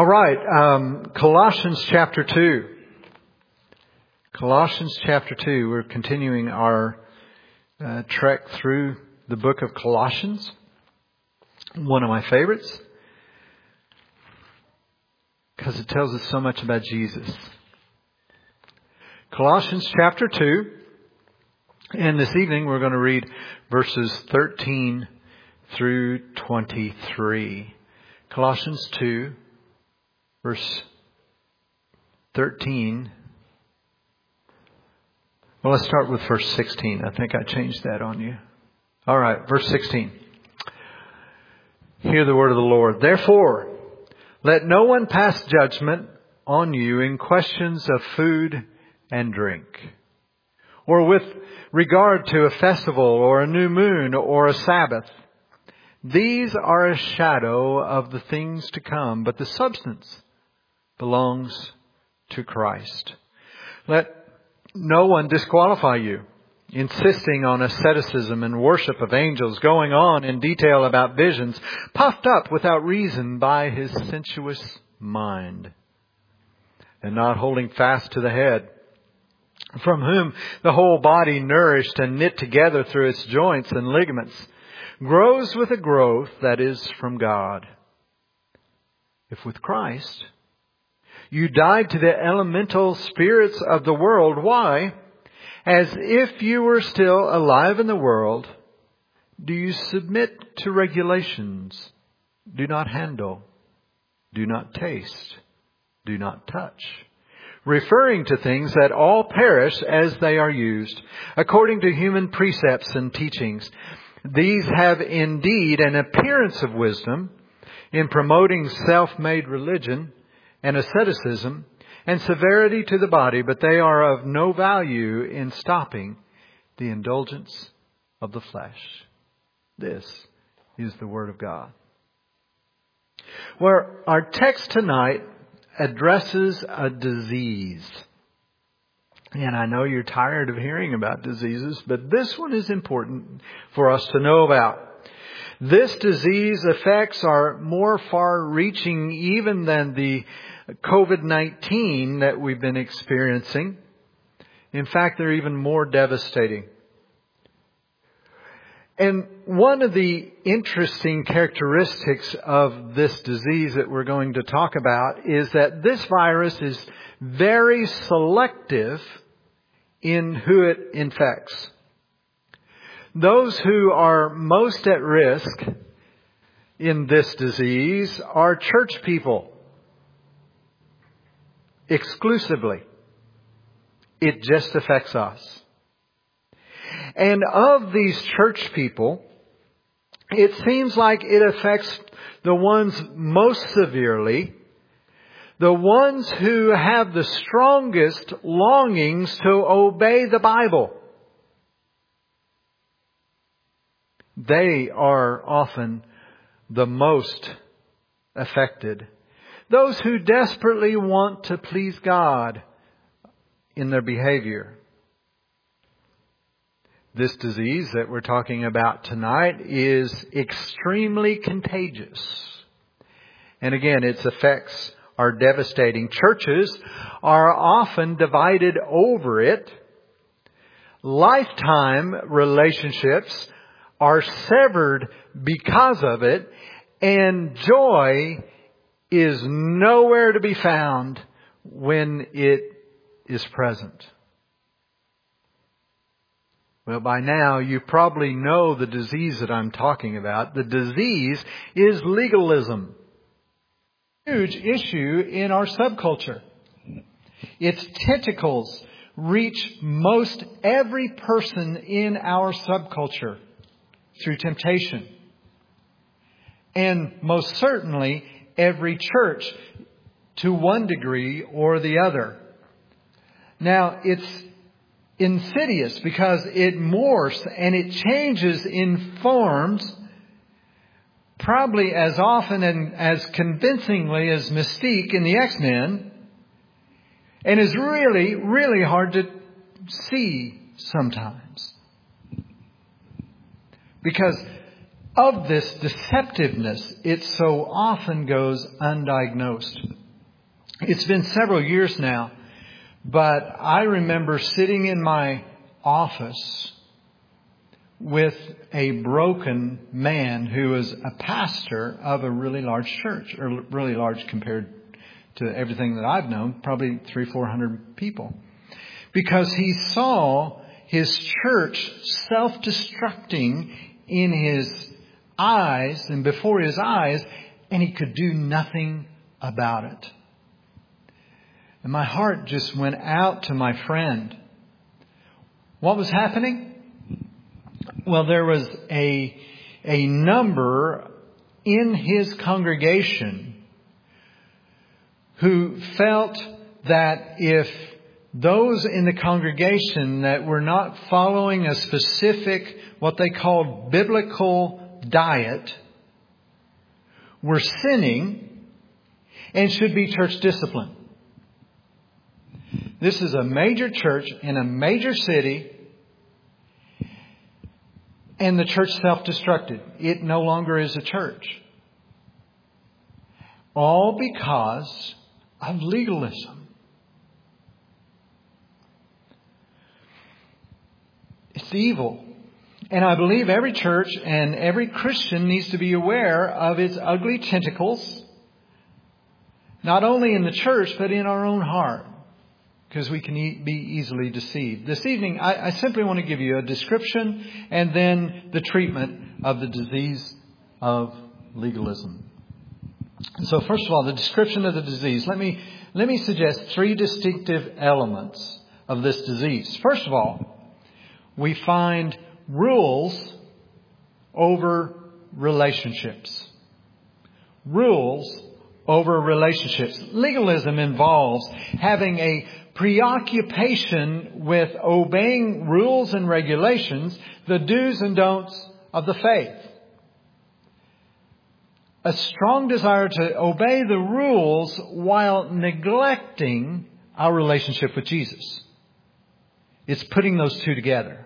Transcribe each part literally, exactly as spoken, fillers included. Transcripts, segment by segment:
All right, um, Colossians chapter two. Colossians chapter two. We're continuing our uh, trek through the book of Colossians. One of my favorites, because it tells us so much about Jesus. Colossians chapter two. And this evening we're going to read verses thirteen through twenty-three. Colossians two. Verse thirteen. Well, let's start with verse sixteen. I think I changed that on you. All right, verse sixteen. Hear the word of the Lord. Therefore, let no one pass judgment on you in questions of food and drink, or with regard to a festival or a new moon or a Sabbath. These are a shadow of the things to come, but the substance belongs to Christ. Let no one disqualify you, insisting on asceticism and worship of angels, going on in detail about visions, puffed up without reason by his sensuous mind, and not holding fast to the head, from whom the whole body, nourished and knit together through its joints and ligaments, grows with a growth that is from God. If with Christ you died to the elemental spirits of the world, why, as if you were still alive in the world, do you submit to regulations? Do not handle, do not taste, do not touch, referring to things that all perish as they are used, according to human precepts and teachings. These have indeed an appearance of wisdom in promoting self-made religion and asceticism and severity to the body, but they are of no value in stopping the indulgence of the flesh. This is the Word of God. Where our text tonight addresses a disease. And I know you're tired of hearing about diseases, but this one is important for us to know about. This disease effects are more far-reaching even than the covid nineteen that we've been experiencing. In fact, they're even more devastating. And one of the interesting characteristics of this disease that we're going to talk about is that this virus is very selective in who it infects. Those who are most at risk in this disease are church people. Exclusively. It just affects us. And of these church people, it seems like it affects the ones most severely, the ones who have the strongest longings to obey the Bible. They are often the most affected. Those who desperately want to please God in their behavior. This disease that we're talking about tonight is extremely contagious. And again, its effects are devastating. Churches are often divided over it. Lifetime relationships are severed because of it. And joy is nowhere to be found when it is present. Well, by now you probably know the disease that I'm talking about. The disease is legalism. Huge issue in our subculture. Its tentacles reach most every person in our subculture through temptation. And most certainly every church to one degree or the other. Now, it's insidious because it morphs and it changes in forms probably as often and as convincingly as Mystique in the X-Men, and is really, really hard to see sometimes. Because of this deceptiveness, it so often goes undiagnosed. It's been several years now, but I remember sitting in my office with a broken man who was a pastor of a really large church, or really large compared to everything that I've known, probably three, four hundred people. Because he saw his church self-destructing in his eyes and before his eyes, and he could do nothing about it. And my heart just went out to my friend. What was happening? Well, there was a, a number in his congregation who felt that if those in the congregation that were not following a specific, what they called biblical diet, were sinning and should be church disciplined. This is a major church in a major city, and the church self-destructed. It no longer is a church. All because of legalism. It's evil. And I believe every church and every Christian needs to be aware of its ugly tentacles, not only in the church, but in our own heart, because we can e- be easily deceived. This evening, I, I simply want to give you a description and then the treatment of the disease of legalism. So first of all, the description of the disease. Let me, let me suggest three distinctive elements of this disease. First of all, we find rules over relationships. Rules over relationships. Legalism involves having a preoccupation with obeying rules and regulations, the do's and don'ts of the faith. A strong desire to obey the rules while neglecting our relationship with Jesus. It's putting those two together.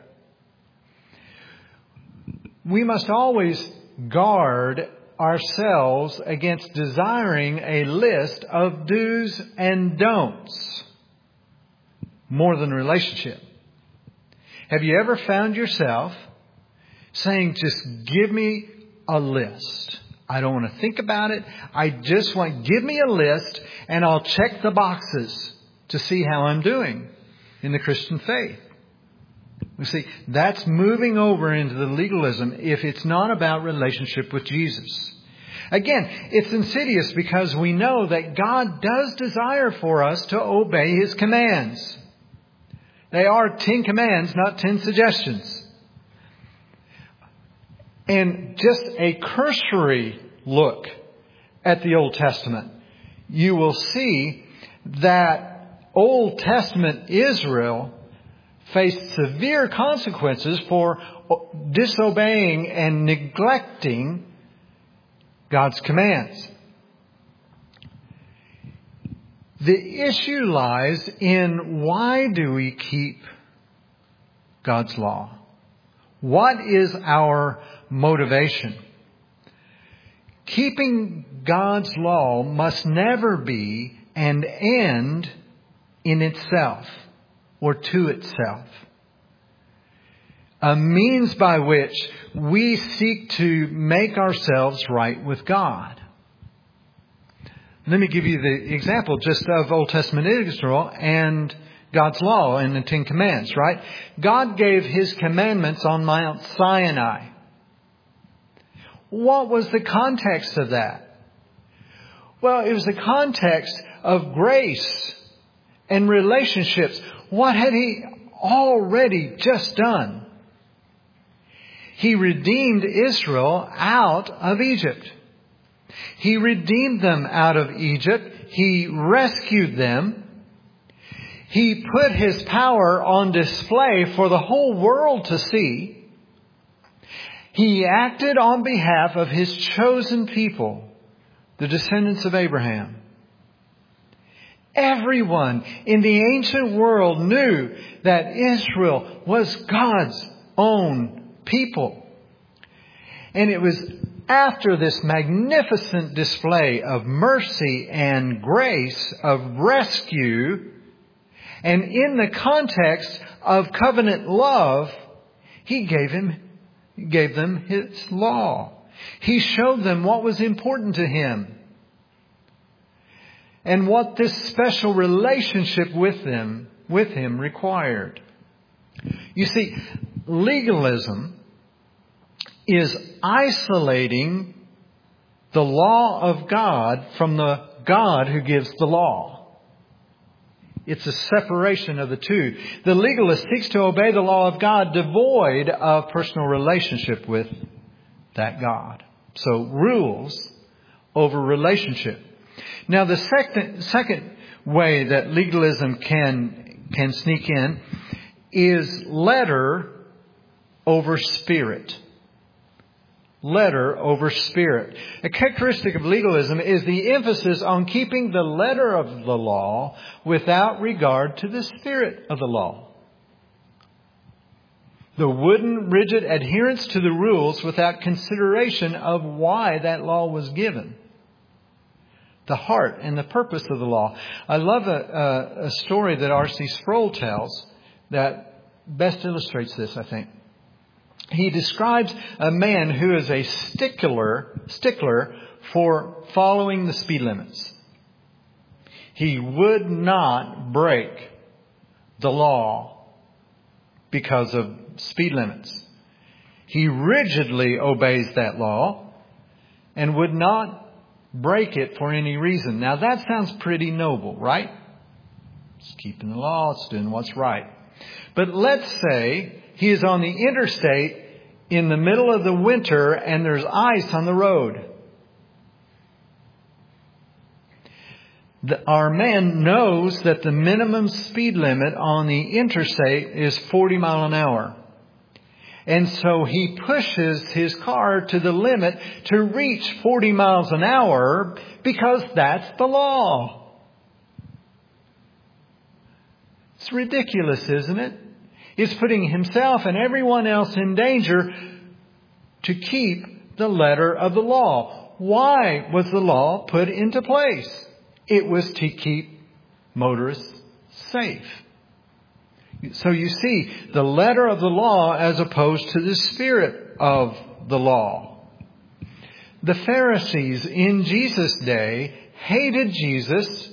We must always guard ourselves against desiring a list of do's and don'ts more than relationship. Have you ever found yourself saying, just give me a list? I don't want to think about it. I just want, give me a list and I'll check the boxes to see how I'm doing in the Christian faith. We see, that's moving over into the legalism if it's not about relationship with Jesus. Again, it's insidious because we know that God does desire for us to obey His commands. They are ten commands, not ten suggestions. And just a cursory look at the Old Testament, you will see that Old Testament Israel faced severe consequences for disobeying and neglecting God's commands. The issue lies in, why do we keep God's law? What is our motivation? Keeping God's law must never be an end in itself or to itself. A means by which we seek to make ourselves right with God. Let me give you the example just of Old Testament Israel and God's law and the Ten Commandments, right? God gave His commandments on Mount Sinai. What was the context of that? Well, it was the context of grace and relationships. What had He already just done? He redeemed Israel out of Egypt. He redeemed them out of Egypt. He rescued them. He put His power on display for the whole world to see. He acted on behalf of His chosen people, the descendants of Abraham. Everyone in the ancient world knew that Israel was God's own people. And it was after this magnificent display of mercy and grace, of rescue, and in the context of covenant love, He gave him, gave them His law. He showed them what was important to Him and what this special relationship with them, with Him required. You see, legalism is isolating the law of God from the God who gives the law. It's a separation of the two. The legalist seeks to obey the law of God devoid of personal relationship with that God. So rules over relationship. Now the second, second way that legalism can, can sneak in is letter over spirit. Letter over spirit. A characteristic of legalism is the emphasis on keeping the letter of the law without regard to the spirit of the law. The wooden, rigid adherence to the rules without consideration of why that law was given. The heart and the purpose of the law. I love a, a, a story that R C Sproul tells that best illustrates this, I think. He describes a man who is a stickler, stickler for following the speed limits. He would not break the law because of speed limits. He rigidly obeys that law and would not break it for any reason. Now that sounds pretty noble, right? It's keeping the law, it's doing what's right. But let's say he is on the interstate in the middle of the winter and there's ice on the road. The, our man knows that the minimum speed limit on the interstate is forty miles an hour. And so he pushes his car to the limit to reach forty miles an hour because that's the law. It's ridiculous, isn't it? It's putting himself and everyone else in danger to keep the letter of the law. Why was the law put into place? It was to keep motorists safe. So you see, the letter of the law as opposed to the spirit of the law. The Pharisees in Jesus' day hated Jesus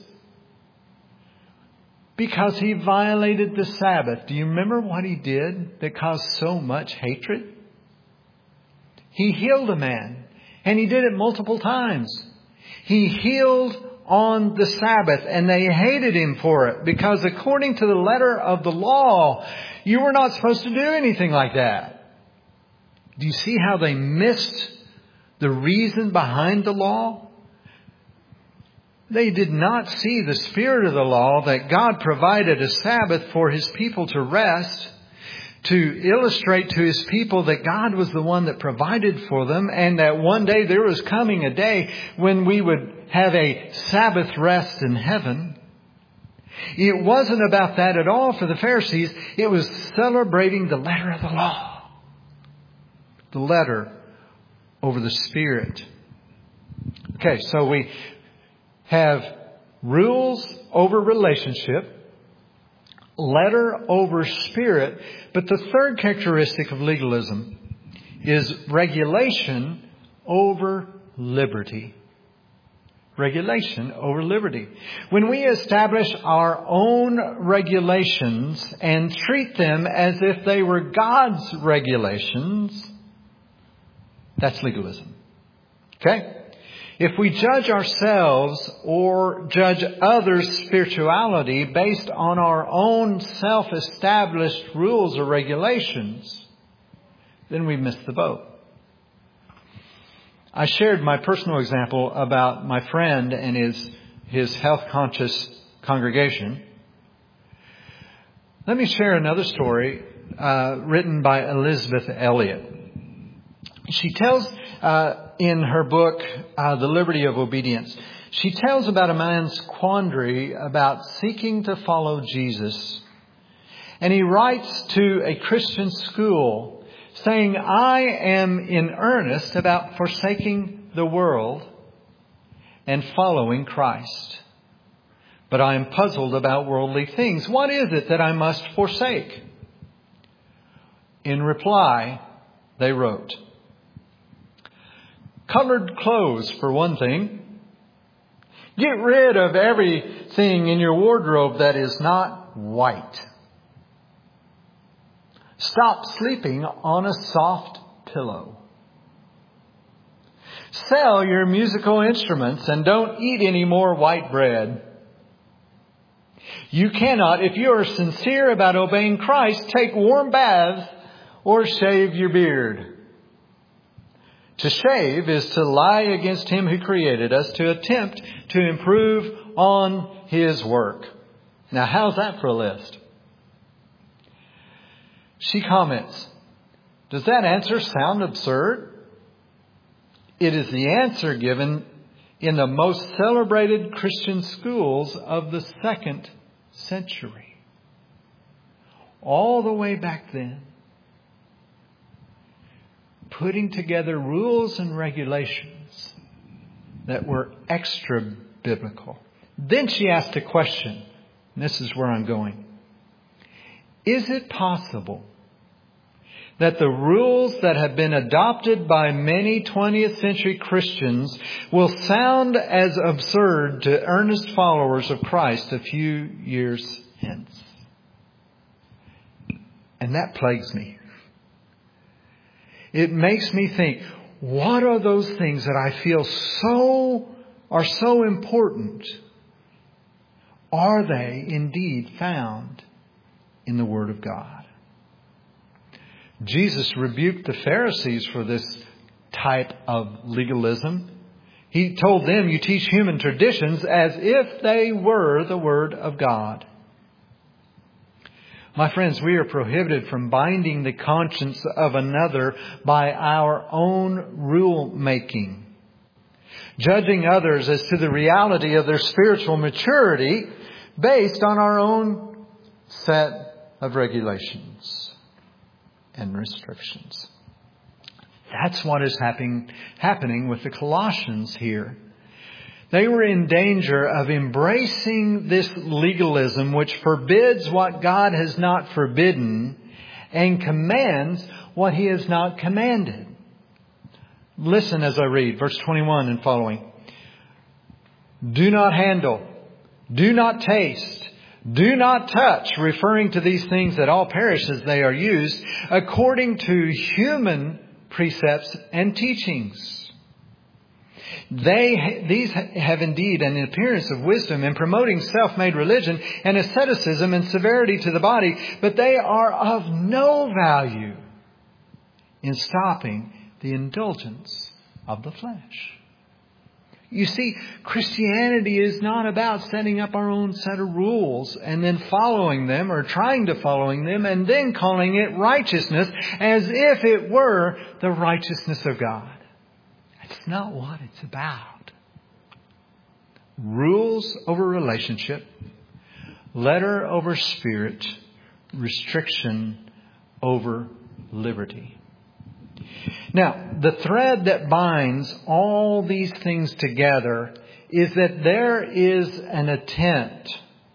because He violated the Sabbath. Do you remember what He did that caused so much hatred? He healed a man, and He did it multiple times. He healed on the Sabbath, and they hated Him for it because according to the letter of the law, you were not supposed to do anything like that. Do you see how they missed the reason behind the law? They did not see the spirit of the law, that God provided a Sabbath for His people to rest, to illustrate to His people that God was the one that provided for them, and that one day there was coming a day when we would have a Sabbath rest in heaven. It wasn't about that at all for the Pharisees. It was celebrating the letter of the law. The letter over the spirit. Okay, so we have rules over relationship, letter over spirit, but the third characteristic of legalism is regulation over liberty. Regulation over liberty. When we establish our own regulations and treat them as if they were God's regulations, that's legalism. Okay? If we judge ourselves or judge others' spirituality based on our own self-established rules or regulations, then we miss the boat. I shared my personal example about my friend and his, his health-conscious congregation. Let me share another story uh, written by Elizabeth Elliot. She tells uh, in her book, uh, The Liberty of Obedience, she tells about a man's quandary about seeking to follow Jesus. And he writes to a Christian school saying, I am in earnest about forsaking the world and following Christ. But I am puzzled about worldly things. What is it that I must forsake? In reply, they wrote, colored clothes, for one thing. Get rid of everything in your wardrobe that is not white. Stop sleeping on a soft pillow. Sell your musical instruments and don't eat any more white bread. You cannot, if you are sincere about obeying Christ, take warm baths or shave your beard. To shave is to lie against Him who created us, to attempt to improve on His work. Now, how's that for a list? She comments, does that answer sound absurd? It is the answer given in the most celebrated Christian schools of the second century. All the way back then. Putting together rules and regulations that were extra biblical. Then she asked a question. And this is where I'm going. Is it possible that the rules that have been adopted by many twentieth century Christians will sound as absurd to earnest followers of Christ a few years hence? And that plagues me. It makes me think, what are those things that I feel so are so important? Are they indeed found in the Word of God? Jesus rebuked the Pharisees for this type of legalism. He told them, you teach human traditions as if they were the Word of God. My friends, we are prohibited from binding the conscience of another by our own rule making. Judging others as to the reality of their spiritual maturity based on our own set of regulations and restrictions. That's what is happening, happening with the Colossians here. They were in danger of embracing this legalism which forbids what God has not forbidden and commands what He has not commanded. Listen as I read verse twenty-one and following. Do not handle, do not taste, do not touch, referring to these things that all perish as they are used, according to human precepts and teachings. They, these have indeed an appearance of wisdom in promoting self-made religion and asceticism and severity to the body, but they are of no value in stopping the indulgence of the flesh. You see, Christianity is not about setting up our own set of rules and then following them or trying to following them and then calling it righteousness as if it were the righteousness of God. That's not what it's about. Rules over relationship, letter over spirit, restriction over liberty. Now, the thread that binds all these things together is that there is an attempt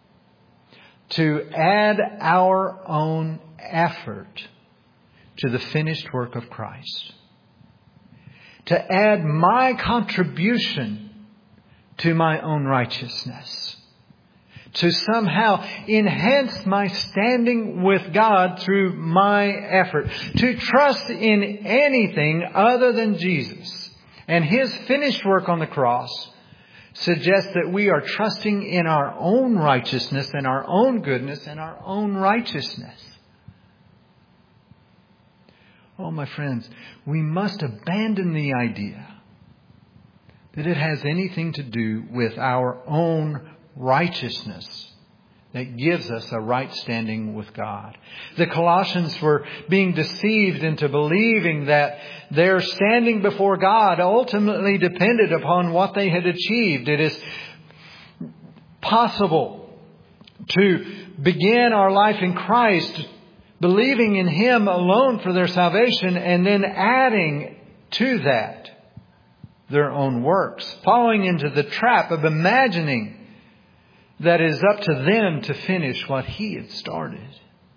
to add our own effort to the finished work of Christ. To add my contribution to my own righteousness. To somehow enhance my standing with God through my effort. To trust in anything other than Jesus and His finished work on the cross suggests that we are trusting in our own righteousness and our own goodness and our own righteousness. Oh, my friends, we must abandon the idea that it has anything to do with our own righteousness that gives us a right standing with God. The Colossians were being deceived into believing that their standing before God ultimately depended upon what they had achieved. It is possible to begin our life in Christ believing in Him alone for their salvation, and then adding to that their own works, falling into the trap of imagining that it is up to them to finish what He had started.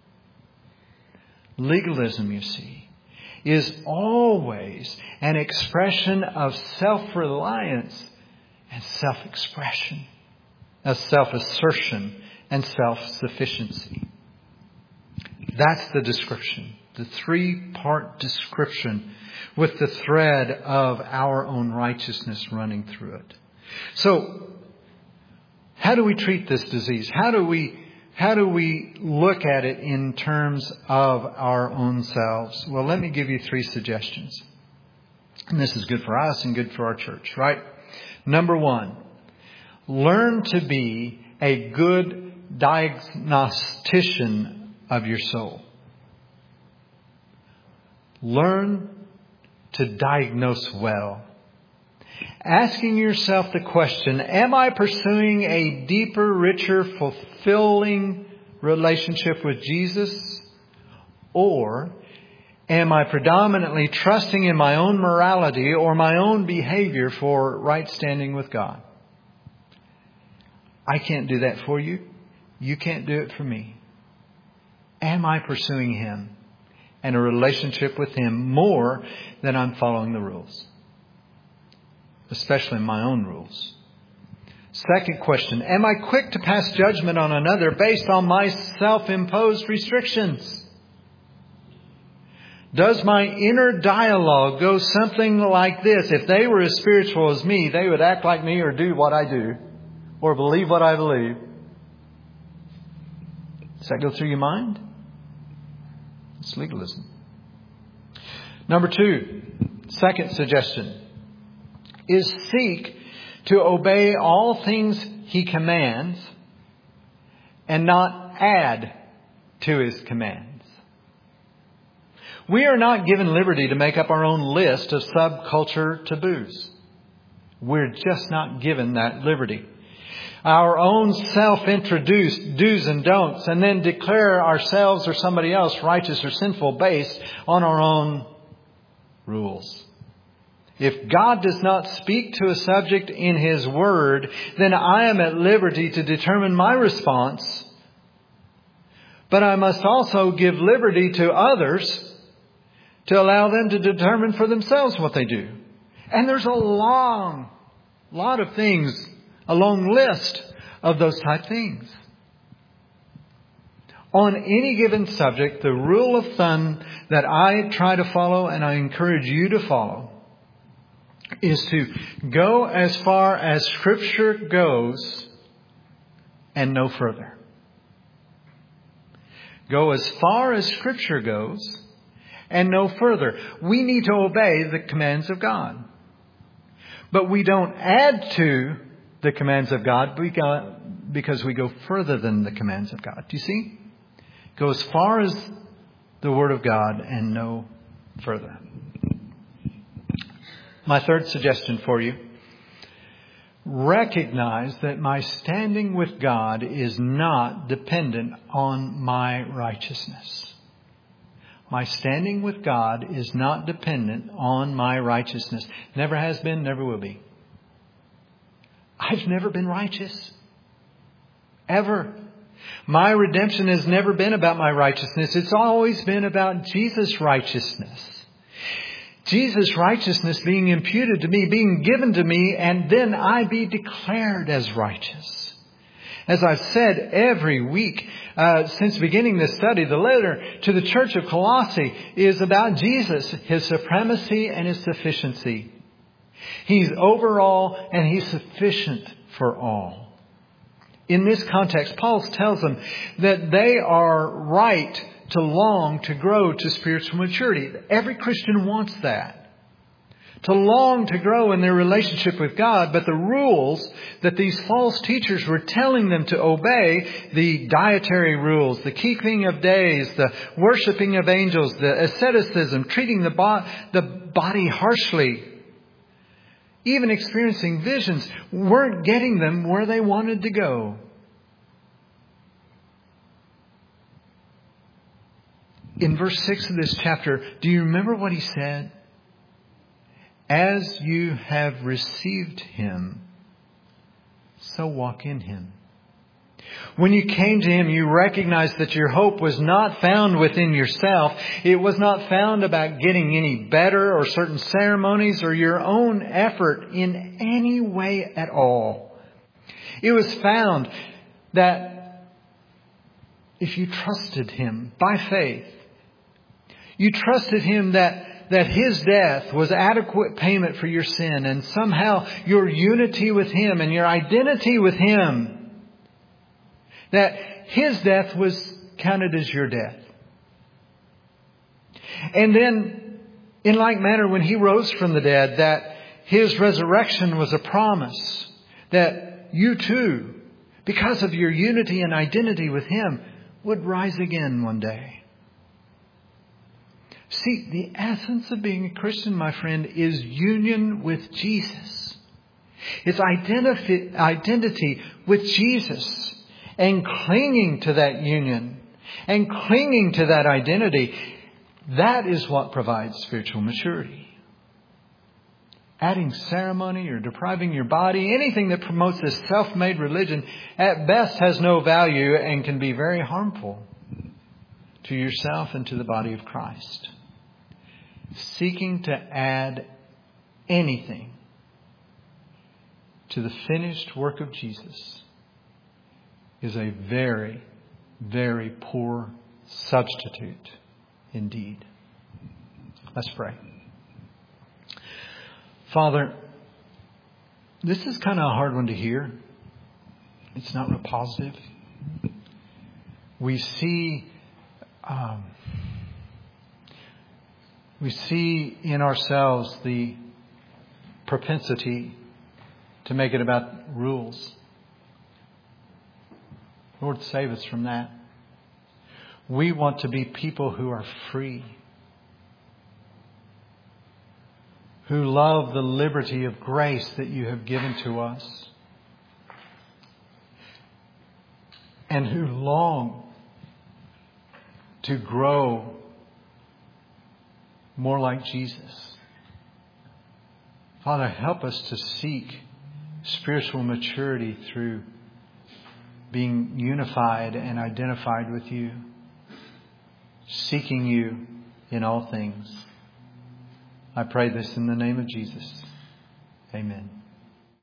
Legalism, you see, is always an expression of self-reliance and self-expression, of self-assertion and self-sufficiency. That's the description, the three-part description with the thread of our own righteousness running through it. So, how do we treat this disease? How do we How do we look at it in terms of our own selves? Well, let me give you three suggestions. And this is good for us and good for our church, right? Number one, learn to be a good diagnostician of your soul. Learn to diagnose well. Asking yourself the question, am I pursuing a deeper, richer, fulfilling relationship with Jesus? Or am I predominantly trusting in my own morality or my own behavior for right standing with God? I can't do that for you. You can't do it for me. Am I pursuing Him and a relationship with Him more than I'm following the rules? Especially my own rules. Second question, am I quick to pass judgment on another based on my self-imposed restrictions? Does my inner dialogue go something like this? If they were as spiritual as me, they would act like me or do what I do or believe what I believe. Does that go through your mind? It's legalism. Number two, second suggestion, is seek to obey all things He commands and not add to His commands. We are not given liberty to make up our own list of subculture taboos. We're just not given that liberty. Our own self-introduced do's and don'ts, and then declare ourselves or somebody else righteous or sinful based on our own rules. If God does not speak to a subject in His Word, then I am at liberty to determine my response. But I must also give liberty to others to allow them to determine for themselves what they do. And there's a long lot of things, a long list of those type things. On any given subject, the rule of thumb that I try to follow and I encourage you to follow is to go as far as Scripture goes and no further. Go as far as Scripture goes and no further. We need to obey the commands of God. But we don't add to the commands of God because we go further than the commands of God. Do you see? Go as far as the Word of God and no further. My third suggestion for you, recognize that my standing with God is not dependent on my righteousness. My standing with God is not dependent on my righteousness. Never has been, never will be. I've never been righteous. Ever. My redemption has never been about my righteousness. It's always been about Jesus' righteousness. Jesus' righteousness being imputed to me, being given to me, and then I be declared as righteous. As I've said every week uh, since beginning this study, the letter to the church of Colossae is about Jesus, His supremacy and His sufficiency. He's over all and He's sufficient for all. In this context, Paul tells them that they are right to long to grow to spiritual maturity. Every Christian wants that. To long to grow in their relationship with God. But the rules that these false teachers were telling them to obey, the dietary rules, the keeping of days, the worshiping of angels, the asceticism, treating the, bo- the body harshly, even experiencing visions, weren't getting them where they wanted to go. in verse six of this chapter, do you remember what he said? As you have received Him, so walk in Him. When you came to Him, you recognized that your hope was not found within yourself. It was not found about getting any better or certain ceremonies or your own effort in any way at all. It was found that if you trusted Him by faith, you trusted Him that that His death was adequate payment for your sin, and somehow your unity with Him and your identity with Him, that His death was counted as your death. And then, in like manner, when He rose from the dead, that His resurrection was a promise that you too, because of your unity and identity with Him, would rise again one day. See, the essence of being a Christian, my friend, is union with Jesus. It's identity, identity with Jesus and clinging to that union and clinging to that identity. That is what provides spiritual maturity. Adding ceremony or depriving your body, anything that promotes this self-made religion, at best has no value and can be very harmful to yourself and to the body of Christ. Seeking to add anything to the finished work of Jesus is a very, very poor substitute indeed. Let's pray. Father, this is kind of a hard one to hear. It's not real positive. We see... Um, We see in ourselves the propensity to make it about rules. Lord, save us from that. We want to be people who are free, who love the liberty of grace that you have given to us, and who long to grow more like Jesus. Father, help us to seek spiritual maturity through being unified and identified with you, seeking you in all things. I pray this in the name of Jesus. Amen.